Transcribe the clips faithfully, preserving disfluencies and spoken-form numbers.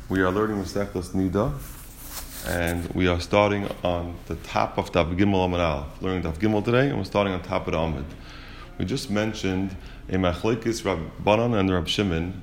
We are learning Masechtas Nida, and we are starting on the top of Daf Gimel Amud Aleph. Learning Daf Gimel today, and we're starting on top of the Amud. We just mentioned a Machlekes Rabbanan and Rab Shimon.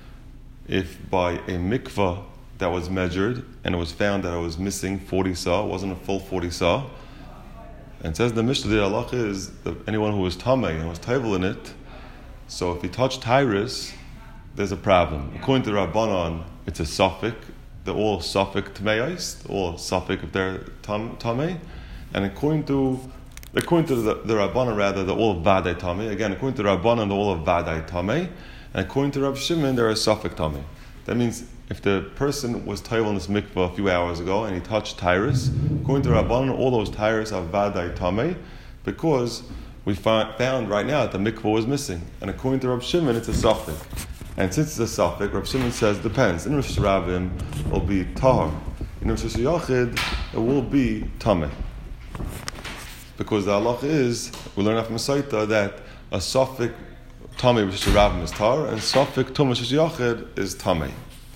If by a mikvah that was measured and it was found that it was missing forty sa, it wasn't a full forty sa, and it says the Mishnah, the halacha is that anyone who was tamei and was tayvel in it, so if he touched Tyrus, there's a problem. According to Rabbanan, it's a suffix. They're all suffix tmeis, they're all suffix if they're tamei. And according to according to the, the Rabbanan, rather, they're all vadai tamei. Again, according to Rabbanan, they're all vadai tamei. And according to Rab Shimon, they're a suffix tamei. That means if the person was tayvel in this mikvah a few hours ago and he touched Tyrus, according to Rabbanan, all those Tyrus are vadai tamei, because we found right now that the mikvah was missing. And according to Rab Shimon, it's a suffix. And since it's a suffix, Rab Shimon says, depends. In Rosh Hashanah, it will be tahar. In Rosh Hashanah, it will be tameh. Because the halacha is, we learn from Masaita that a suffix tameh Rosh Hashanah is tahar, and suffix tum Rosh Hashanah is tameh.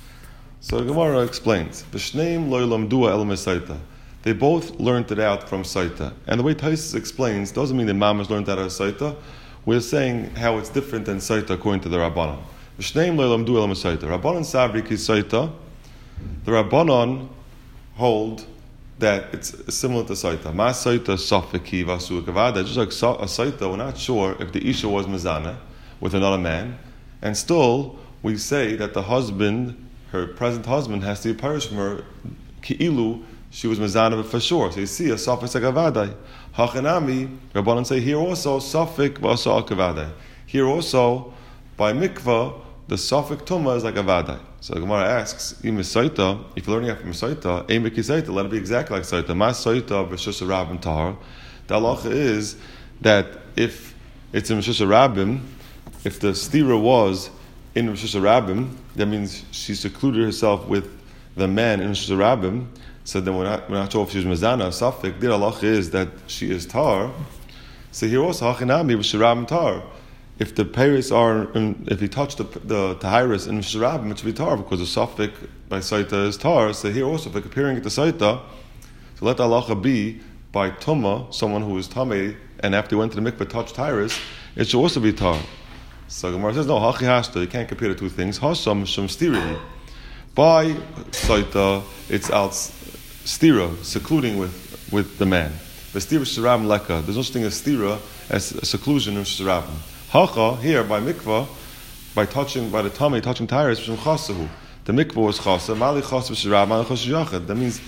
So the Gemara explains, V'shneim lo ylamdua el Masaita. They both learned it out from Saita. And the way Taisus explains doesn't mean the Mamash learned that out of Saita. We're saying how it's different than Saita according to the Rabbanan. V'shneim lo ylamdu el Masaita. Rabbanan sabri ki Saita. The Rabbanan hold that it's similar to Saita. Ma Saita safeki vasu kavada. Just like a Saita, we're not sure if the Isha was Mizana with another man. And still, we say that the husband, her present husband, has to be parish from her ki'ilu. She was mezana for sure. So you see a suffix like avadai. Hachanami, Rabbanan say here also suffix v'asa kavadai. Here also by mikvah the suffix tuma is like avadai. So the Gemara asks, if you're learning it from Saita, emiki Saita, let it be exactly like Saita. Ma Saita v'shus rabim tahar. The halacha is that if it's in Rishus Rabim, if the stira was in Rishus Rabim, that means she secluded herself with the man in Rishus Rabim. So then we're not, we're not sure if she's mezana or suffix. The halacha is that she is tar. So here also hachinami v'shirabim tar. If the peiros are, in, if he touched the the tahiris in shirabim, it should be tar because the suffix by saita is tar. So here also, if we're comparing it to saita, so let the halacha be by tuma, someone who is tamei, and after he went to the mikveh touched tahiris, it should also be tar. So Gemara says no hachi hashta. You can't compare the two things. Hasham shum stiri. By saita, it's out stira, secluding with, with the man. The stira shiram leka. There's no such thing as stira as a seclusion in shiram. Hacha here by mikvah, by touching by the tummy, touching tires from chasahu. The mikvah was chasa. Mali chasa shiram, mali chasa yachad. That means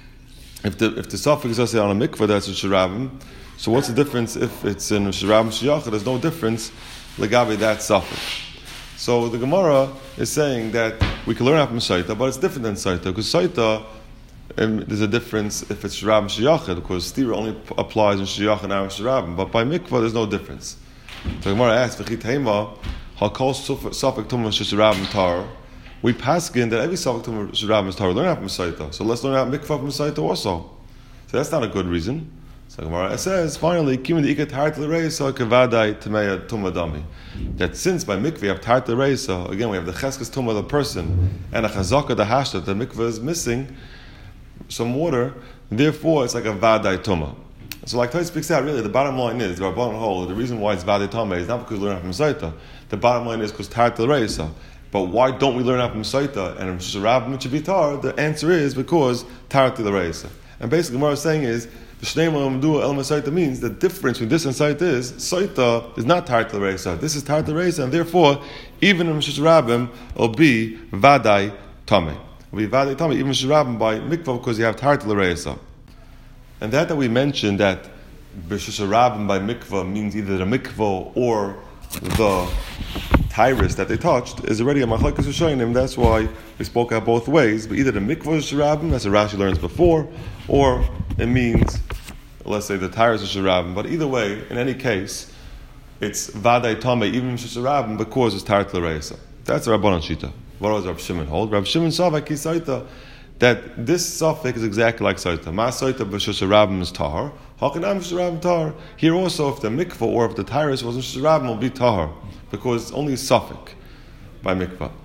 if the if the suffix is on a mikvah that's in shiram, so what's the difference if it's in shiram shiyachad? There's no difference legabe that suffix. So the Gemara is saying that we can learn out from Saita, but it's different than Saita, because Saita, um, there's a difference if it's Shirab and Shiyachid, because Stira only p- applies in Shiyachid and Shirab, but by Mikvah there's no difference. So the Gemara asks, V'chitema, Hakol Safek Tumah Shirab and Tar, we paskin that every Safek Tumah Shirab and Tar, we learn out from Saita, so let's learn out Mikvah from Saita also. So that's not a good reason. So the Gemara says, finally, Kimin Ikat Tart L'Reisa Kavadai Tameya Tumadami. That since by mikveh you have Tart L'Reisa, again we have the Cheskes Tumah of the person and a Chazaka the Hashta, the mikveh is missing some water, therefore it's like a Vadai Tumah. So like Tais speaks out, really, the bottom line is, the Rabbanan hold, the reason why it's Vadai Tumah is not because we learn from Saita. The bottom line is because Tart L'Reisa. But why don't we learn out from Saita and from Shirab Mitzvitar? The answer is because Tart L'Reisa. And basically what I'm saying is, the Shneim L'Amdua El Masaita means the difference between this and Saita is Saita is not Tart L'Reisa. This is Tart L'Reisa, and therefore, even in Rishus Rabim, it'll be Vadai Tameh. It'll be Vadai Tameh, even Rishus Rabim by Mikvah, because you have Tart L'Reisa. And that that we mentioned that Rishus Rabim by Mikvah means either the Mikvah or the Tyrus that they touched is already a Machlekes Rishonim. That's why we spoke out both ways. But either the Mikvah Rishus Rabim, that's what Rashi learns before, or it means, let's say, the Tyrus Rishus Rabim. But either way, in any case, it's Vadai Tameh, even Rishus Rabim, because it's Tart L'Reisa. That's the Rabbanan Shita. What does Rab Shimon hold? Rab Shimon Savak ki Saita, that this suffix is exactly like Saita. Ma Saita b'Rishus Rabim is Tahar. Hakanam Rishus Rabim Tahar. Here also, if the Mikvah or if the Tyrus wasn't Rishus Rabim, will be Tahar, because it's only a suffix by Mikvah.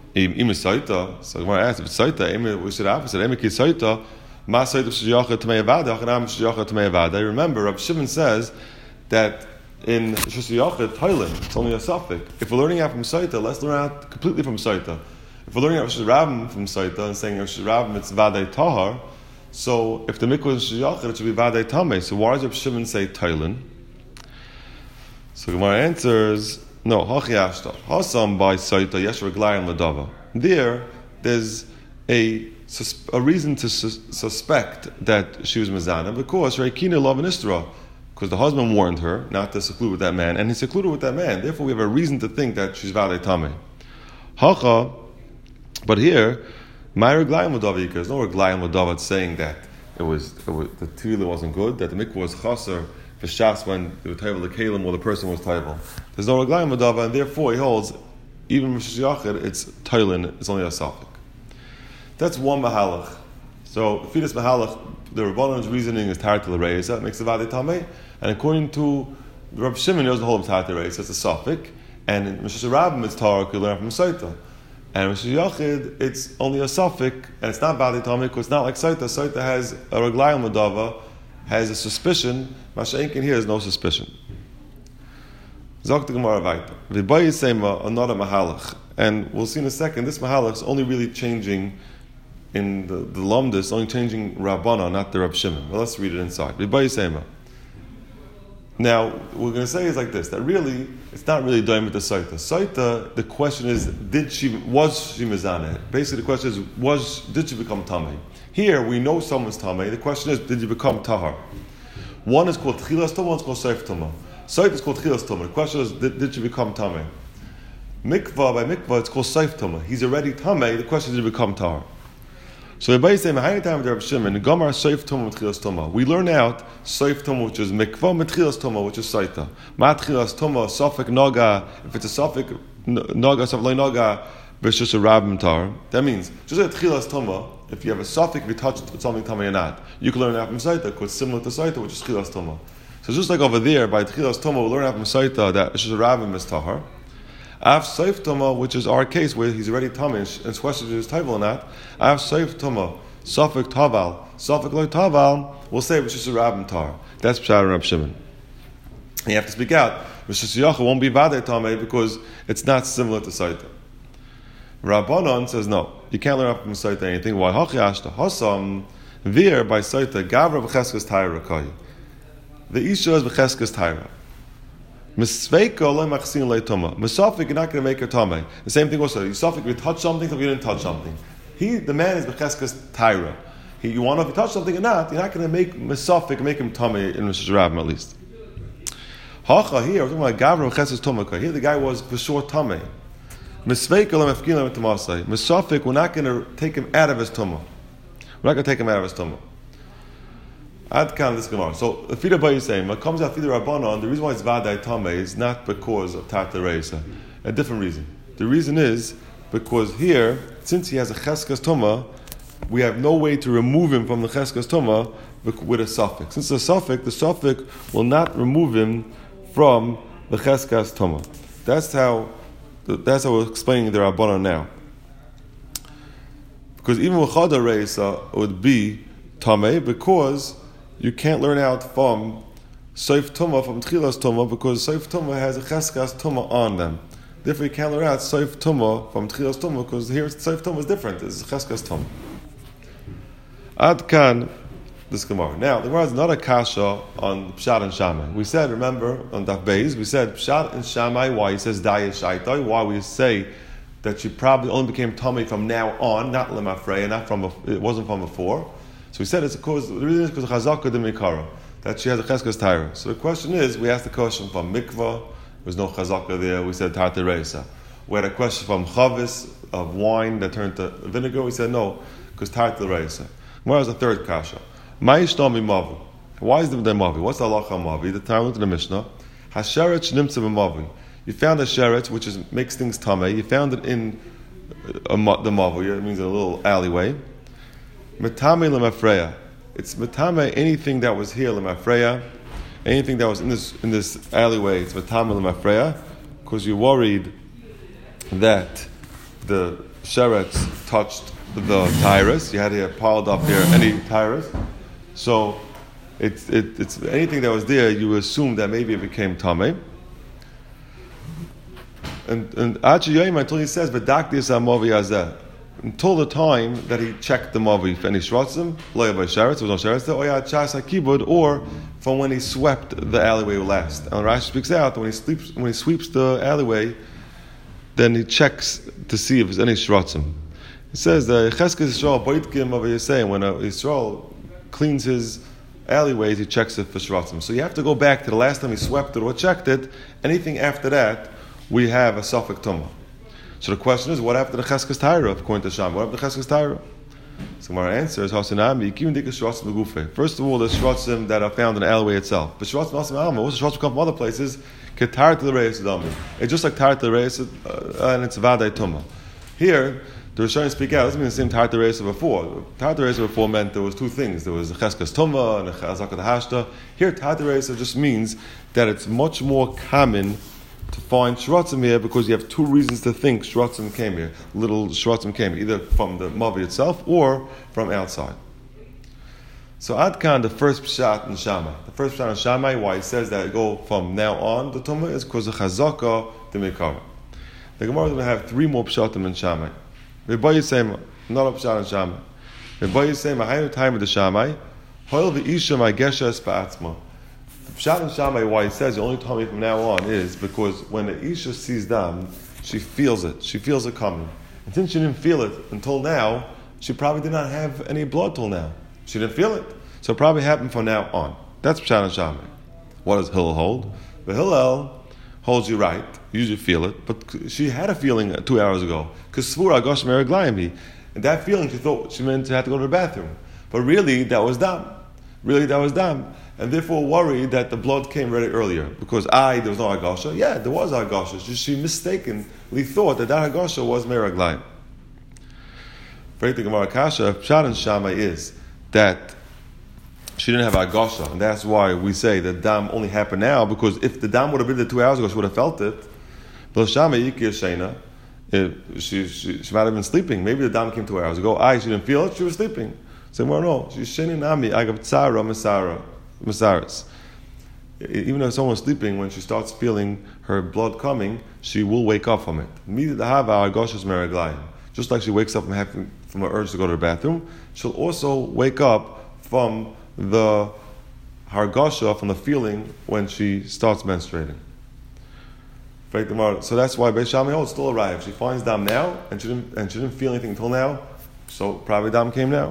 Im Saita, so Gemara asked, if it's Saita, we should have said, Emi ki Saita, Ma Saita Shiyachet Tamei Avada, Achanam Shiyachet Tamei Avada. Remember, Rabbi Shimon says that in Shiyachet, Thailand, it's only a suffix. If we're learning out from Saita, let's learn out completely from Saita. If we're learning out Shirabim from Saita and saying Shirabim, it's Vadei Tahar, so if the mikvah is Shiyachet, it should be Vadei Tamei. So why does Rabbi Shimon say Thailand? So Gemara answers, no, Hachi Ashtar. Hasam by Saita, Yesh Reglayim Ladava. There, there's a a reason to sus- suspect that she was Mizana because Reikina Love and Istra, because the husband warned her not to seclude with that man, and he secluded with that man. Therefore, we have a reason to think that she's Vadei Tamei. Hacha, but here, my Reglayim Ladava, there's no Reglayim Ladava saying that it was, it was the tefillah wasn't good, that the mikvah was chaser for shas when they were table the kalim or the person was table. There's no reglayim madava, and therefore he holds even Rosh Yachid, it's Thailand, it's only a suffix. That's one mahalach. So Fidas mahalach, the Rabbanon's reasoning is tar to the reisa, it makes the Vadei Tamei, and according to the Rabbi Shimon, he doesn't hold tar to the reisa, it's a suffix, and in Rosh Hashanah it's tar, you learn from Saita. And Rosh Yachid, it's only a suffix, and it's not Vadei Tamei because it's not like Saita. Saita has a reglayim madava, has a suspicion. Masha'inkin here has no suspicion. Zok the Gemara Vaita. V'bayi sema another mahalach, and we'll see in a second. This mahalach is only really changing in the the Lomdus, only changing Rabbana, not the Rab Shimon. But let's read it inside. V'bayi sema. Now what we're going to say is like this: that really it's not really doing with the Saita. Saita, the question is, did she was she mizaneh? Basically, the question is, was did she become tamei? Here we know someone's tamei. The question is, did you become tahar? One is called Tchilas Tumah, one is called Seif Tumah. Saita is called Tchilas Tumah. The question is, did, did you become Tamei? Mikvah, by Mikvah, it's called Seif Tumah. He's already Tamei, the question is, did you become Tahar? So everybody saying, Mahayim time with Rabbi Shimon, Gomar Seif Tumah, Tchilas Tumah. We learn out Seif Tumah, which is Mikvah, Tchilas Tumah, which is Saita. Ma Tchilas Tumah, Safik Naga, if it's a Safik Naga, Safik Naga, versus a Rabbim Tar. That means, just like Tchilas Tumah, if you have a suffix, if you touch something Tamei or not, you can learn that from Saita, because it's similar to Saita, which is Tchilas Tumah. So just like over there, by Tchilas Tumah, we learn that from Saita that Rosh Rabbim is Tahar. I have Seif Tumah, which is our case, where he's already Tamei, and question is Taival or not. I have Seif Tumah, suffix Taval, suffix Lo Taval, we'll say Rosh Rabbim Tar. That's Pshat and Rab Shimon. And you have to speak out. Rosh Yachid won't be Vadei Tamei because it's not similar to Saita. Rabbanon says no, you can't learn from Saita anything. Why? Hachi Ashta Hasam there by Saita Gavra b'cheskas Taira Kai. The Isha is b'cheskas Taira. Misveika lo machsin le toma. Misafik, you're not going to make her tamei. The same thing also. Misafik, you touch something, so you didn't touch something. He, the man, is b'cheskas Taira. He, you want to know if you touch something or not. You're not going to make misafik, make him tamei in Rosh Rabbim at least. Hacha here, we're talking about Gavra b'cheskas Tomaka. Here the guy was for sure tamei. Misveika lo mefkina l'tamasai. Misafik, we're not going to take him out of his tumah. We're not going to take him out of his tumah. Ad kan this Gemara. So the Fida Bay is saying, what comes out Fida Rabbanon, the reason why it's Vadei Tamei is not because of Tata Reisa. A different reason. The reason is because here, since he has a Cheskas Tumah, we have no way to remove him from the Cheskas Tumah with a suffix. Since it's a suffix, the suffix will not remove him from the Cheskas Tumah. That's how that's how we're explaining the Rabbanon now. Because even with Chada Reisa, it would be Tamei because you can't learn out from Seif Tumah, from Tchilas Tumah, because Seif Tumah has a Cheskas Tumah on them. Therefore, you can't learn out Seif Tumah from Tchilas Tumah, because here Seif Tumah is different. It's Cheskas Tumah. Ad kan, this Gemara. Now, the Gemara is not a kasha on Pshat and Shammai. We said, remember, on Daf Beis, we said Pshat and Shammai, why he says Daya Shaitai, why we say that she probably only became Tamei from now on, not Lemafreya, not from, it wasn't from before. So we said it's because the reason is because of Chazaka de Mikara, that she has a Cheskas Taira. So the question is, we asked the question from Mikvah, there was no Chazaka there, we said Tarte Reisa. We had a question from Chavis, of wine that turned to vinegar, we said no, because Tarte Reisa. Where was the third kasha? Ma'ishtami Mavi. Why is the Mavi? What's the halacha Mavi? The time to the Mishnah. Hasheretz nimtza b'Mavi. You found a sheretz, which is makes things tamei. You found it in a, a, the Mavi, it means a little alleyway. Metame lemafreya. It's metame anything that was here lemafreya, anything that was in this in this alleyway. It's metame lemafreya, because you're worried that the sheretz touched the tyrus. You had to have piled up there any tyrus. So it's it, it's anything that was there, you assume that maybe it became tamei. And and actually, until he says, "V'daktis ha'mavi hazeh," until the time that he checked the mavi for any shrotzim, lo yavai sheretz, there was no sheretz there, or yad chas hakibud, or from when he swept the alleyway last. And Rashi speaks out that when he sleeps, when he sweeps the alleyway, then he checks to see if there's any shrotzim. He says that Cheskes Yisrael boitkim of Yisrael, when a Yisrael cleans his alleyways, he checks it for shrotzim. So you have to go back to the last time he swept it or checked it. Anything after that, we have a Safek Tumah. So the question is, what happened to the Cheskes Taira, according to Sham? What happened to the Cheskes Taira? So my answer is, Hasanami, Kivin Dika Shrotzim Begufe. First of all, there's shrotzim that are found in the alleyway itself. But shrotzim also Alma, also shrotzim come from other places, Ketar to the Reis Adami. It's just like Tar to the Reis, and it's Vadai Tumah. Here, the Rishonim speak out, it doesn't mean the same Tar to the Reis before. Tar to the Reis before meant there was two things. There was the Cheskes Tumah and the Chazak of the Hashta. Here, Tar to the Reis just means that it's much more common to find shrotzim here because you have two reasons to think shrotzim came here. Little shrotzim came here, either from the mavi itself or from outside. So Adkan, the first pshat in Shammai. The first pshat in Shammai, why he says that it go from now on the tumah is because the chazaka the mikara. The Gemara is going to have three more pshatim in Shammai. Rebbe Yisema, not a pshat in Shammai. Rebbe Yisema, haynu time of the Shammai, hoil v'isha my geshes ba'atzma. Pshat in Shammai, why he says the only time from now on is because when the Isha sees dam, she feels it. She feels it coming. And since she didn't feel it until now, she probably did not have any blood till now. She didn't feel it. So it probably happened from now on. That's Pshat in Shammai. What does Hillel hold? The Hillel holds you right. You usually feel it. But she had a feeling two hours ago. Because Svura Gosh Meraglayim. And that feeling, she thought she meant she had to go to the bathroom. But really, that was dam. Really, that was dam. And therefore worried that the blood came very earlier. Because I, there was no Hagasha. Yeah, there was Hagasha. She, she mistakenly thought that that Hagasha was Meraglayim. Very the Gemara Kasha, Pshat in Shammai is that she didn't have Hagasha. And that's why we say that dam only happened now, because if the dam would have been there two hours ago, she would have felt it. But Shammai Yikir Shena, she, she, she might have been sleeping. Maybe the dam came two hours ago. I, she didn't feel it, she was sleeping. So well, no, she's Sheni Nami, Agab Tzara Masara. Masaris. Even if someone's sleeping, when she starts feeling her blood coming, she will wake up from it. Just like she wakes up from having from her urge to go to the bathroom, she'll also wake up from the hargasha, from the feeling when she starts menstruating. So that's why Beis Shammai holds still arrived. She finds dam now, and she didn't and she didn't feel anything until now. So probably dam came now.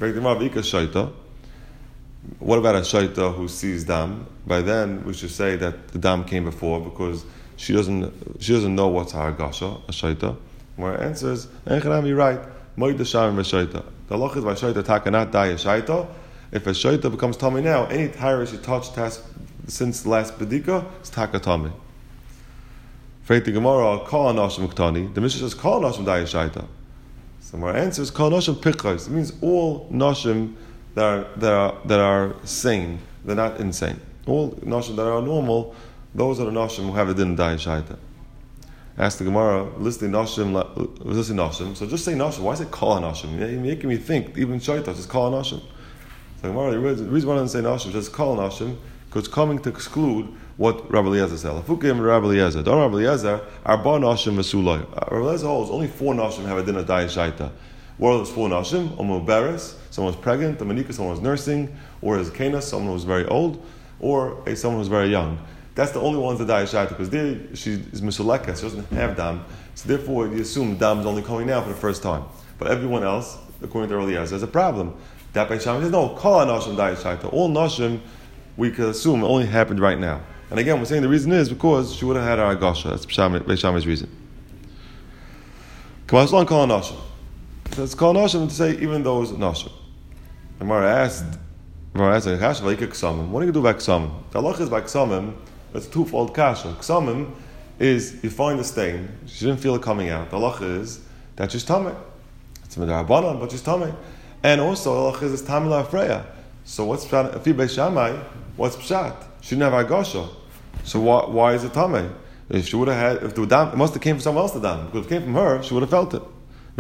What about a shaita who sees dam? By then, we should say that the dam came before because she doesn't she doesn't know what's hargasha, a shaita. My answer is, you're right. Moed the sham v'shaita. The halach is by shaita takanat die a shaita. If a shaita becomes tummy now, any tire she touched has since the last bedika is takatami. Faith the Gemara kol anashim ktani. The Mishnah says kol anashim die a shaita. So my answer is kol anashim pikros. It means all nashim that are, that are that are sane, they're not insane. All nashim that are normal, those are the nashim who have a din die shaita. Ask the Gemara, listing nashim, listing nashim. So just say nashim. Why is it kol nashim? You're making me think even shaita just kol nashim. So Gemara, the reason why I didn't say nashim, just kol nashim, because it's coming to exclude what Rabbi Eliezer said. Lafukim Rabbi Eliezer, don't Rabbi Eliezer, arba nashim v'sulay. Rabbi Eliezer holds only four nashim have a din of die shaita. What are those four nashim? Omu beres, someone was pregnant, the manika, someone was nursing, or as kenas, someone who was very old, or a someone who was very young. That's the only ones that die shaita, because there she is misuleka, she doesn't have dam. So therefore, you assume dam is only coming now for the first time. But everyone else, according to earlier, there's a problem. That Beis Shammai says, no, kol nashim die shaita. All nashim, we could assume, only happened right now. And again, we're saying the reason is because she would have had her agasha. That's Beis Shammai's reason. Come on, it's long kol nashim. So it's called nashim to say even those nashim. And Mara asked, Mara asked, what do you do about ksamim? The halach is by ksamim, it's a twofold kasha. Ksamim is you find the stain, she didn't feel it coming out. The halach is that she's tamei. It's midrabanan, but she's tamei. And also the halach is it's tamei la'afreya. So what's pshat? If you Beis Shammai, what's pshat? She didn't have agasha. So why, why is it tamei? If she would have had, if the dam, it must have came from someone else, the dam. Because if it came from her, she would have felt it.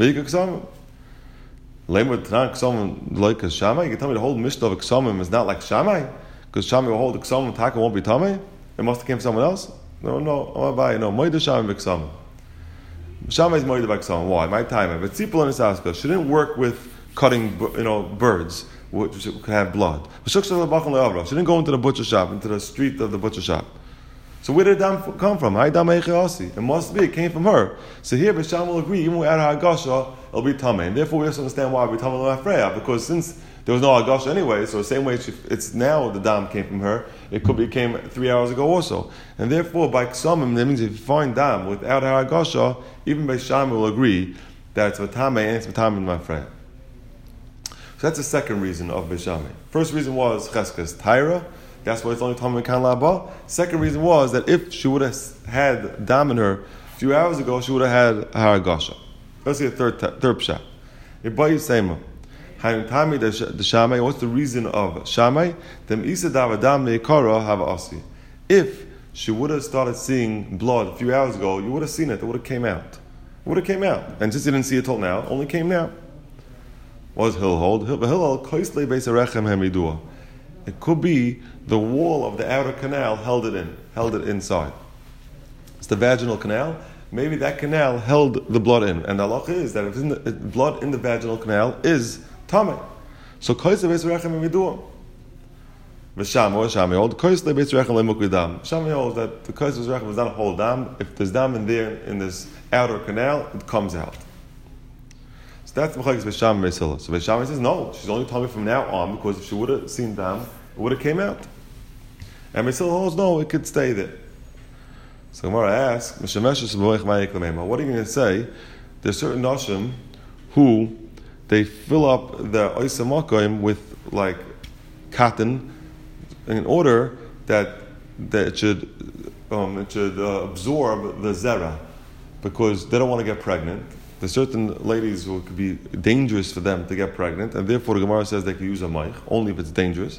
V'yika ksamim. Lema Tanan ksamim like Shammai. You can tell me the whole Mishnah of ksamim is not like Shammai? Because Shammai will hold ksamim, taka won't be tamei? It must have came from someone else? No, no, I'm buy no. Moida Shammai v'ksamim. Shammai is moida v'ksamim. Why? My time. But Tzipul and Isaska, she didn't work with cutting, you know, birds which could have blood. She didn't go into the butcher shop, into the street of the butcher shop. So where did dam come from? It must be, it came from her. So here, Bisham will agree, even without her Agasha, it'll be Tameh. And therefore, we have to understand why we Tameh L'Mafreya, because since there was no Agasha anyway, so the same way she, it's now the dam came from her, it could be came three hours ago also. And therefore, by Ksamim, that means if you find dam without her Agasha, even Bisham will agree that it's Tameh and it's Tameh L'Mafreya. So that's the second reason of Bishami. First reason was Cheskas Tyra. That's why it's only Tamei Kan Laba. Second reason was that if she would have had dam in her a few hours ago, she would have had Haragasha. Let's see a third third pshat. Ibayi Seima. Hayim the Shammai. What's the reason of Shammai? Dem Isa Davadam Neikara have Asi. If she would have started seeing blood a few hours ago, you would have seen it. It would have came out. It would have came out. And since you didn't see it till now, only came now. What does Hill hold? Hillel Koisle Beis Arechem Hemidua. It could be the wall of the outer canal held it in, held it inside. It's the vaginal canal. Maybe that canal held the blood in. And the halacha is that if in the, blood in the vaginal canal is tamei. So Koisle Beis Arechem Hemidua. V'sham, what Shami hold? Koisle Beis Arechem Lemukvidam. Shami holds that the Koisle Beis Arechem is not a whole dam. If there's dam in there, in this outer canal, it comes out. So that's the Mechagis Besham and Beisila. So Besham says, no, she's only telling me from now on, because if she would have seen dam, it would have came out. And Beisila holds, no, it could stay there. So Gemara asks, what are you going to say? There's certain Nashim who they fill up the Oisa Makayim with like cotton in order that, that it should, um, it should uh, absorb the zera, because they don't want to get pregnant. There's certain ladies who it could be dangerous for them to get pregnant, and therefore the Gemara says they can use a maich, only if it's dangerous.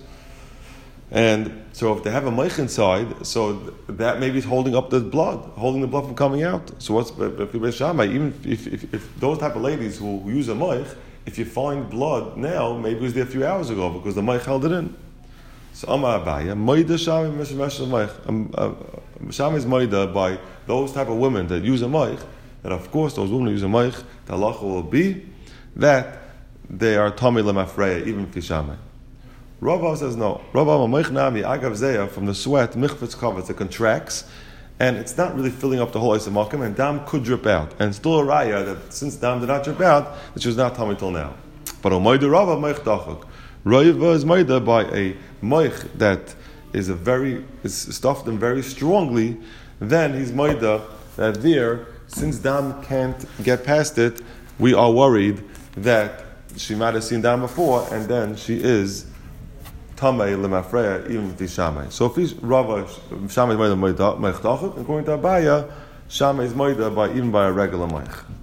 And so if they have a maich inside, so that maybe is holding up the blood, holding the blood from coming out. So what's even if, if, if those type of ladies who use a maich, if you find blood now, maybe it was there a few hours ago because the maich held it in. So Amar Abaya, Maida Shami Meshmesh Maich. Shami is Maida by those type of women that use a maich. That of course those women who use a maich, the halacha will be that they are tamei lemafreya, even fishamei. Rava says no. Rava maich nami agav zeya, from the sweat michvetz kavetz, it contracts, and it's not really filling up the whole ice of makim, and dam could drip out, and still a raya that since dam did not drip out, that she was not tamei till now. But omayda Rava maich dachak. Rava is maida by a maich that is a very is stuffed in very strongly. Then he's maida that there. Since dam can't get past it, we are worried that she might have seen dam before, and then she is tamei lemafreya, even if he's shamei. So if he's Rava, shamei is moida meichdachuk, according to Abaya, shamei is moida by even by a regular meich.